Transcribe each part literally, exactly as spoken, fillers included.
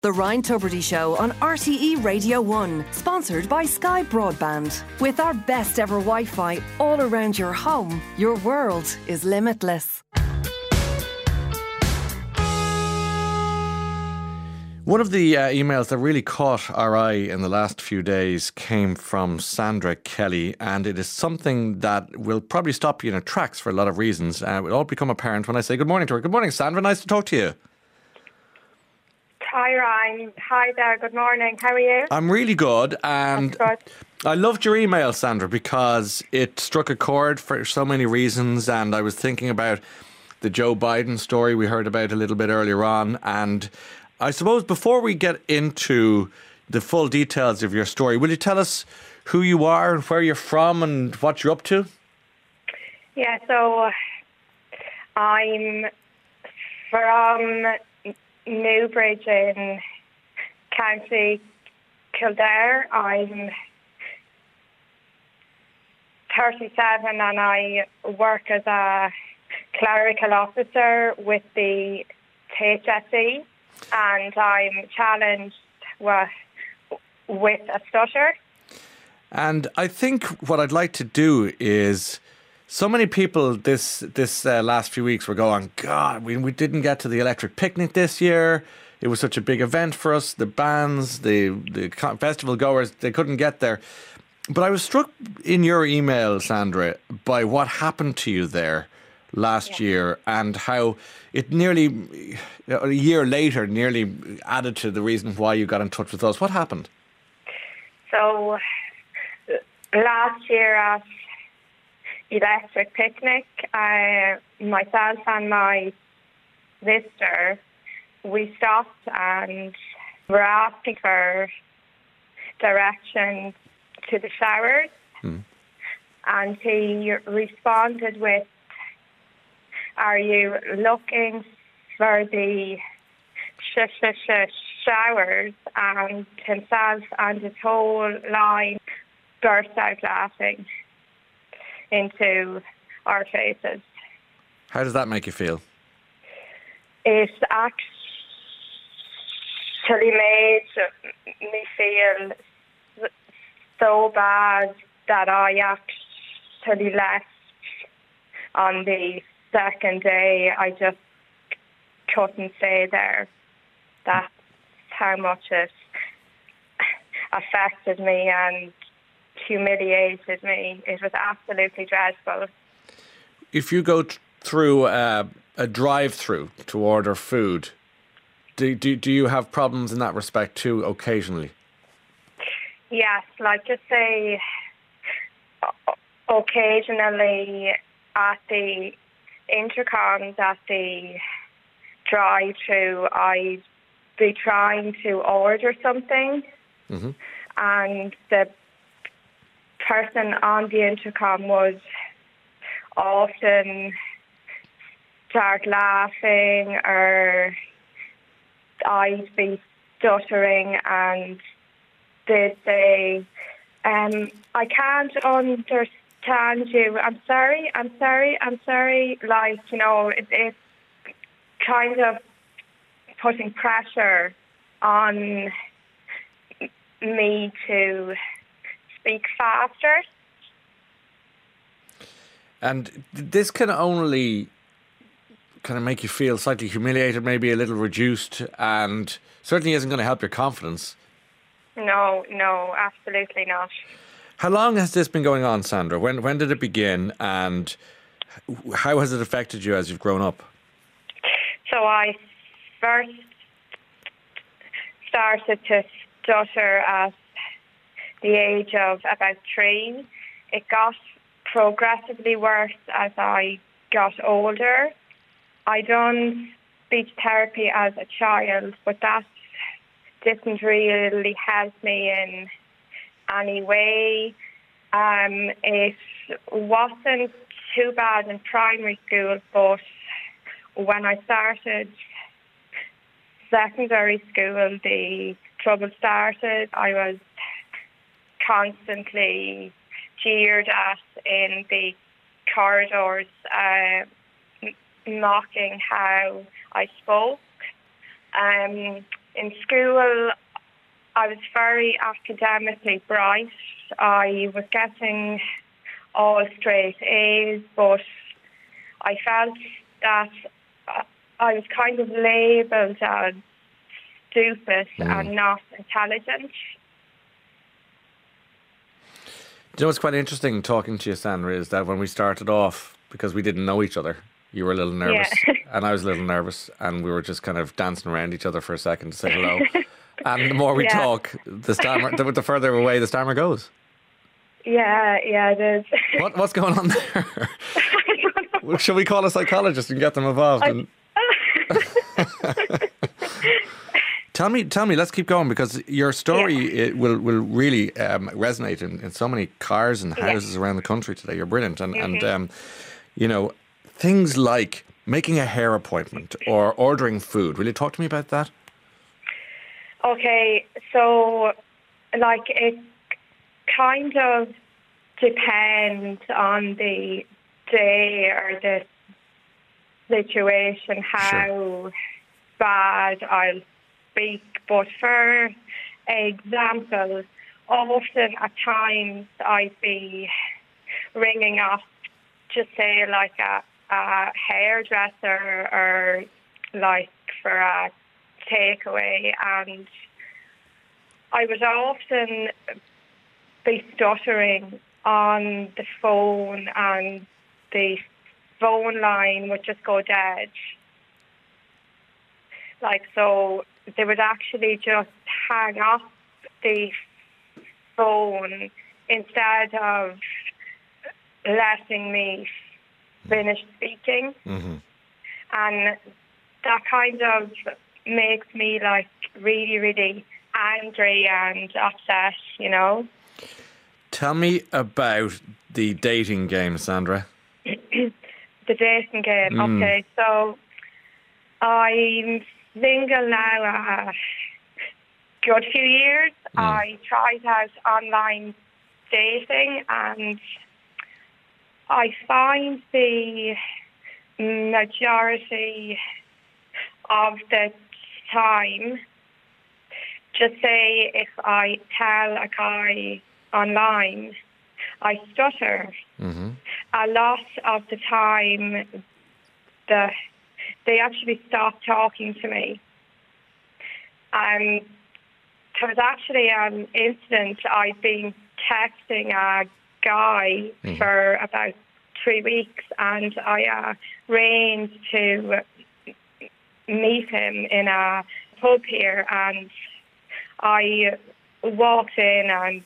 The Ryan Tubridy Show on R T E Radio one, sponsored by Sky Broadband. With our best ever Wi-Fi all around your home, your world is limitless. One of the uh, emails that really caught our eye in the last few days came from Sandra Kelly, and it is something that will probably stop you in your tracks for a lot of reasons. Uh, it will all become apparent when I say good morning to her. Good morning, Sandra. Nice to talk to you. Hi, Ryan. Hi there. Good morning. How are you? I'm really good, and That's good. I loved your email, Sandra, because it struck a chord for so many reasons, and I was thinking about the Joe Biden story we heard about a little bit earlier on, and I suppose before we get into the full details of your story, will you tell us who you are and where you're from and what you're up to? Yeah, so I'm from Newbridge in County Kildare. I'm thirty-seven and I work as a clerical officer with the T H S E, and I'm challenged with, with a stutter. And I think what I'd like to do is, so many people this this uh, last few weeks were going, God, we, we didn't get to the electric picnic this year. It was such a big event for us. The bands, the, the festival goers, they couldn't get there. But I was struck in your email, Sandra, by what happened to you there last yeah. year, and how it nearly, a year later, nearly added to the reason why you got in touch with us. What happened? So, last year at Electric Picnic, uh, myself and my sister, we stopped and were asking for directions to the showers. Hmm. And he responded with, are you looking for the sh sh sh showers? And himself and his whole line burst out laughing into our faces. How does that make you feel? It actually made me feel so bad that I actually left on the second day. I just couldn't stay there. That's how much it affected me and humiliated me. It was absolutely dreadful. If you go t- through uh, a drive-through to order food, do, do do you have problems in that respect too occasionally? Yes, like just say occasionally at the intercoms at the drive-through, I'd be trying to order something, mm-hmm. and the person on the intercom would often start laughing, or I'd be stuttering and they'd say, um, I can't understand you. I'm sorry, I'm sorry, I'm sorry. Like, you know, it, it's kind of putting pressure on me to speak faster. And this can only kind of make you feel slightly humiliated, maybe a little reduced, and certainly isn't going to help your confidence. No, no, absolutely not. How long has this been going on, Sandra? When when did it begin, and how has it affected you as you've grown up? So I first started to stutter at the age of about three. It got progressively worse as I got older. I done speech therapy as a child, but that didn't really help me in any way. Um, it wasn't too bad in primary school, but when I started secondary school, the trouble started. I was constantly jeered at in the corridors, uh, mocking how I spoke. Um, in school, I was very academically bright. I was getting all straight A's, but I felt that I was kind of labelled as stupid mm. and not intelligent. Do you know what's quite interesting talking to you, Sandra, is that when we started off, because we didn't know each other, you were a little nervous yeah. and I was a little nervous, and we were just kind of dancing around each other for a second to say hello. And the more we yeah. talk, the stammer, the, the further away the stammer goes. Yeah, yeah, it is. What What's going on there? I don't know. Shall we call a psychologist and get them involved? I... And... Tell me, tell me. Let's keep going, because your story yeah. it will will really um, resonate in, in so many cars and houses yeah. around the country today. You're brilliant, and mm-hmm. and um, you know, things like making a hair appointment or ordering food. Will you talk to me about that? Okay, so like it kind of depends on the day or the situation how sure. bad I'll speak, but for example, often at times I'd be ringing up to say like a, a hairdresser or like for a takeaway, and I would often be stuttering on the phone and the phone line would just go dead. Like, so they would actually just hang up the phone instead of letting me finish speaking. Mm-hmm. And that kind of makes me like really, really angry and upset, you know. Tell me about the dating game, Sandra. The dating game, mm. okay. So I'm single now a good few years. Mm. I tried out online dating, and I find the majority of the time, just say if I tell a guy online, I stutter. Mm-hmm. A lot of the time, the they actually stop talking to me. And there was actually an incident. I'd been texting a guy mm-hmm. for about three weeks, and I uh, arranged to meet him in a pub here, and I walked in and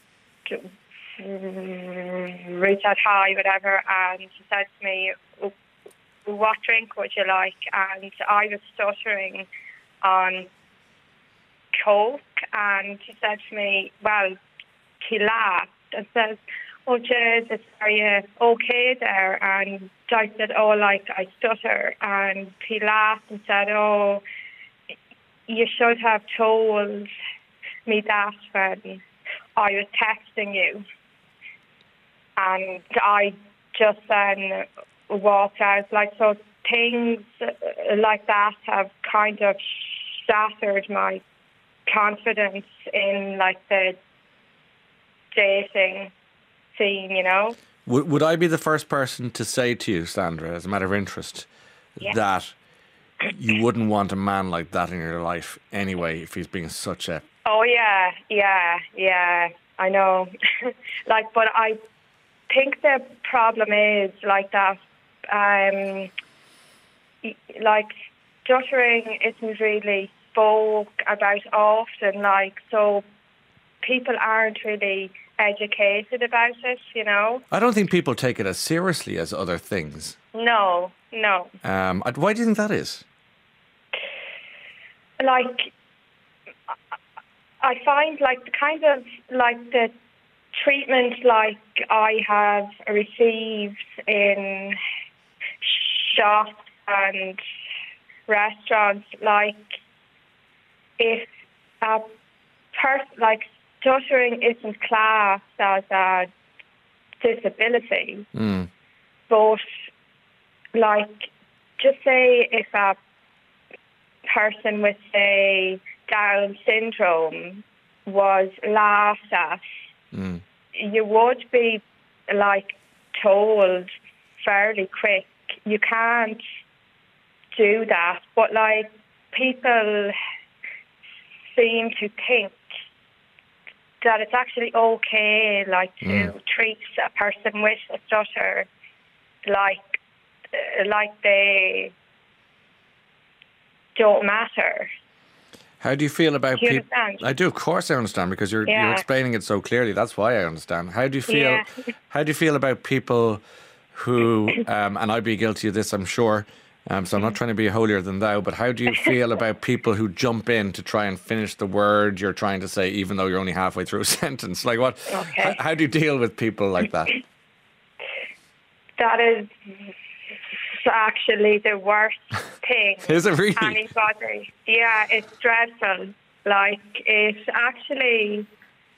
reached out hi, whatever, and he said to me, what drink would you like? And I was stuttering on Coke, and he said to me, well, he laughed and says, oh, Jesus, are you okay there? And I said, oh, like, I stutter. And he laughed and said, oh, you should have told me that when I was texting you. And I just then walked out. Like, so things like that have kind of shattered my confidence in, like, the dating scene, you know. Would, would I be the first person to say to you, Sandra, as a matter of interest, yeah. that you wouldn't want a man like that in your life anyway if he's being such a... Oh, yeah, yeah, yeah, I know. Like, but I think the problem is, like, that, um, like, stuttering isn't really spoke about often, like, so people aren't really educated about it, you know. I don't think people take it as seriously as other things. No, no. Um, why do you think that is? Like, I find, like, the kind of, like, the treatment, like, I have received in shops and restaurants, like, if a person, like, stuttering isn't classed as a disability, mm. but, like, just say if a person with, say, Down syndrome was laughed at, Mm. you would be like told fairly quick, you can't do that. But like people seem to think that it's actually okay, like to Mm. treat a person with a stutter like uh, like they don't matter. How do you feel about Do you people? understand? I do, of course, I understand because you're you're Yeah. explaining it so clearly. That's why I understand. How do you feel? Yeah. How do you feel about people who? Um, and I'd be guilty of this, I'm sure. Um, so I'm not trying to be holier than thou. But how do you feel about people who jump in to try and finish the word you're trying to say, even though you're only halfway through a sentence? Like what? Okay. How, how do you deal with people like that? That is actually the worst thing. Is it really? Anybody. Yeah, it's dreadful. Like, it actually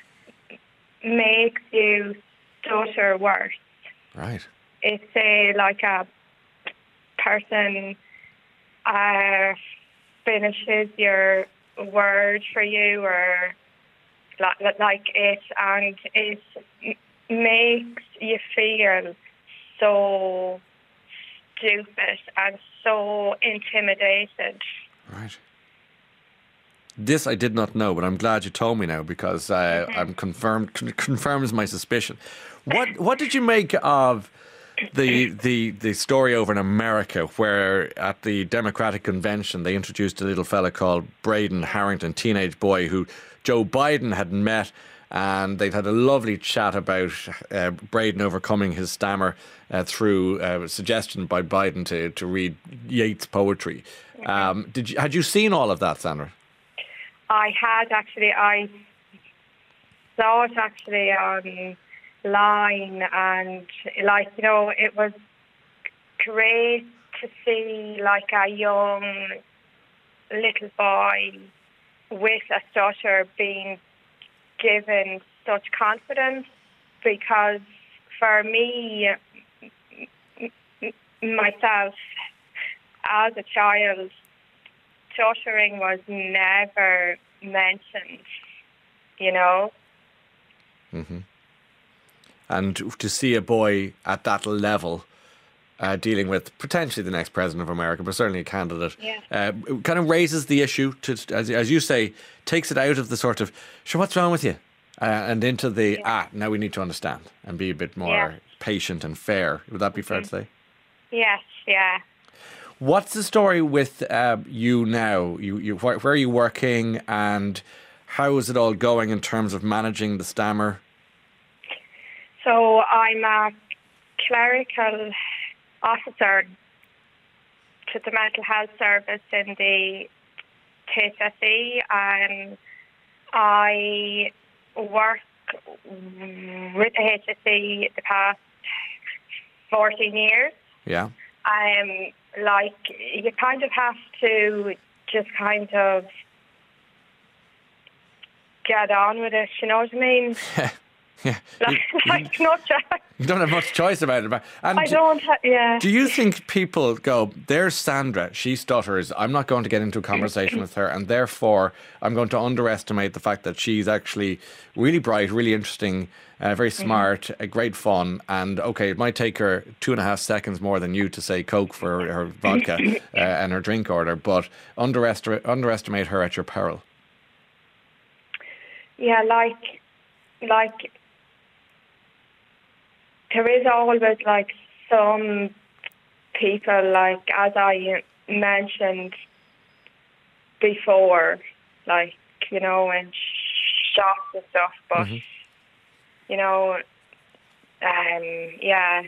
makes you stutter worse. Right. If, say, like a person uh, finishes your word for you or like, like it, and it makes you feel so stupid and so intimidated. Right. This I did not know, but I'm glad you told me now because uh, Mm-hmm. I'm confirmed con- confirms my suspicion. What what did you make of the the the story over in America, where at the Democratic convention they introduced a little fella called Braden Harrington, teenage boy who Joe Biden had met, and they'd had a lovely chat about uh, Braden overcoming his stammer uh, through uh, suggestion by Biden to to read Yeats poetry. Um, did you had you seen all of that, Sandra? I had actually, I saw it actually online, and like, you know, it was great to see like a young little boy with a stutter being given such confidence, because for me, myself, as a child, stuttering was never mentioned, you know. Mm-hmm. And to see a boy at that level uh, dealing with potentially the next president of America, but certainly a candidate, Yeah. uh, it kind of raises the issue, to, as, as you say, takes it out of the sort of, sure, what's wrong with you? Uh, and into the, Yeah. ah, now we need to understand and be a bit more Yeah. patient and fair. Would that be fair to say? Yes, yeah. What's the story with uh, you now? You, you, where, where are you working, and how is it all going in terms of managing the stammer? So I'm a clerical officer to the mental health service in the T H S E, and I work with the H S E the past fourteen years. Yeah. Um, like, you kind of have to just kind of get on with it, you know what I mean? Yeah. Like, like not just, You don't have much choice about it. And I don't, ha- yeah. do you think people go, there's Sandra, she stutters, I'm not going to get into a conversation with her, and therefore I'm going to underestimate the fact that she's actually really bright, really interesting, uh, very smart, uh, great fun, and okay, it might take her two and a half seconds more than you to say Coke for her vodka uh, and her drink order, but underestimate, underestimate her at your peril. Yeah, like, like, there is always, like, some people, like, as I mentioned before, like, you know, in shops and stuff, but, Mhm. you know, um, yeah.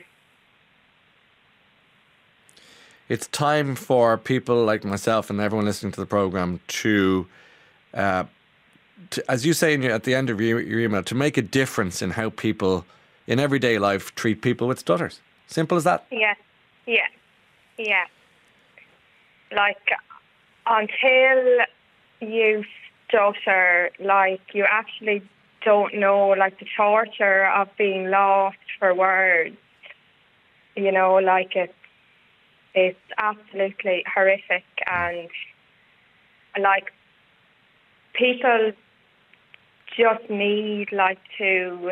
It's time for people like myself and everyone listening to the programme to, uh, to, as you say in your, at the end of your, your email, to make a difference in how people in everyday life treat people with stutters. Simple as that. Yeah, yeah, yeah. Like, until you stutter, like, you actually don't know, like, the torture of being lost for words. You know, like, it's, it's absolutely horrific. And, like, people just need, like, to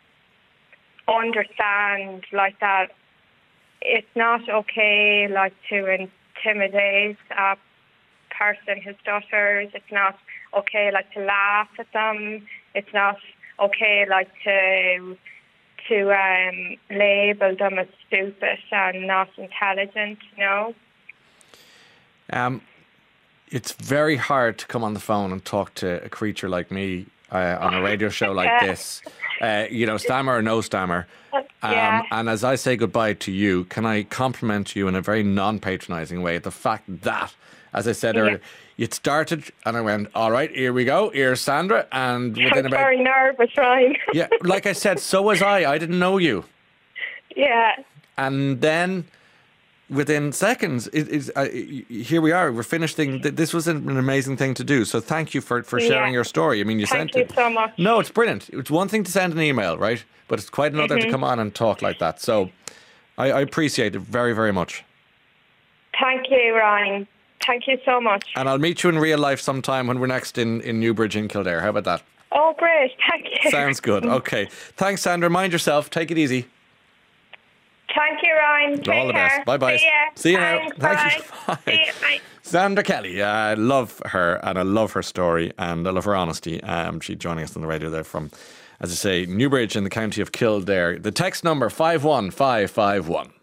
understand, like, that it's not okay, like, to intimidate a person who stutters. It's not okay, like, to laugh at them. It's not okay, like, to to um, label them as stupid and not intelligent, you know? Um, it's very hard to come on the phone and talk to a creature like me uh, on a radio show like Yeah. this. Uh, you know, stammer or no stammer. Um, Yeah. And as I say goodbye to you, can I compliment you in a very non-patronising way the fact that, as I said earlier, it started and I went, all right, here we go. Here's Sandra. And within I'm about... very nervous, Ryan. Yeah, like I said, so was I. I didn't know you. Yeah. And then within seconds, it is uh, here we are. We're finishing. This was an amazing thing to do. So thank you for, for sharing Yeah. your story. I mean, you Thank sent you it. so much. No, it's brilliant. It's one thing to send an email, right? But it's quite another Mm-hmm. to come on and talk like that. So I, I appreciate it very, very much. Thank you, Ryan. Thank you so much. And I'll meet you in real life sometime when we're next in, in Newbridge in Kildare. How about that? Oh, great. Thank you. Sounds good. Okay. Thanks, Sandra. Mind yourself. Take it easy. Thank you, Ryan. Take All the care. best. Bye-bye. See ya. See you now. Thanks, Thank bye. you. Bye. See you. Bye. Sandra Kelly, uh, I love her and I love her story and I love her honesty. Um, she's joining us on the radio there from, as I say, Newbridge in the county of Kildare. The text number five one five five one.